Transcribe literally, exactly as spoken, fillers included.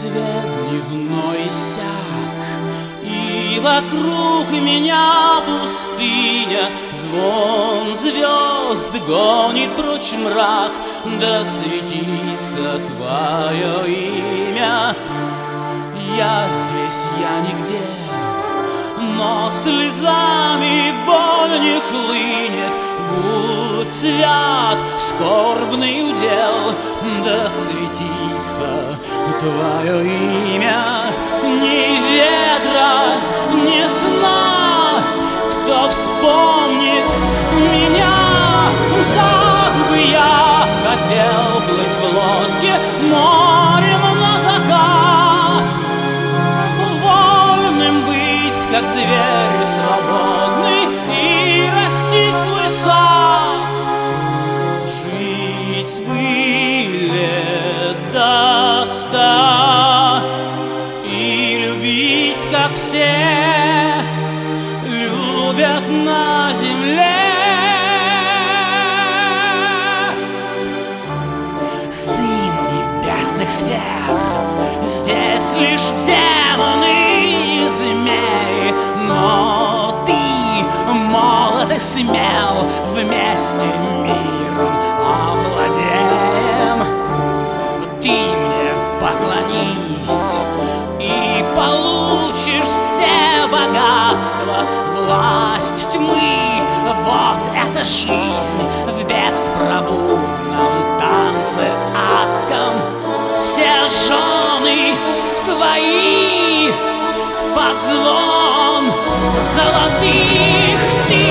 свет дневной иссяк, и вокруг меня пустыня. Звон звезд гонит прочь мрак, да светится твое имя. Я здесь, я нигде, но слезами боль не хлынет. Будь свят, скорбный удел, да светится твое имя. Ни ветра, ни сна, кто вспомнит меня. Как бы я хотел плыть в лодке морем на закат, вольным быть, как зверь свободный, и растить свой сад. Жить бы лет до ста и любить, как все любят на земле. Сын небесных сфер, здесь лишь демоны и змеи, но ты молод и смел, вместе миром овладеем. Ты мне поклонись и получишь все богатства, власть тьмы. Вот эта жизнь в беспробудном танце адском. Все жены твои под звон золотых ты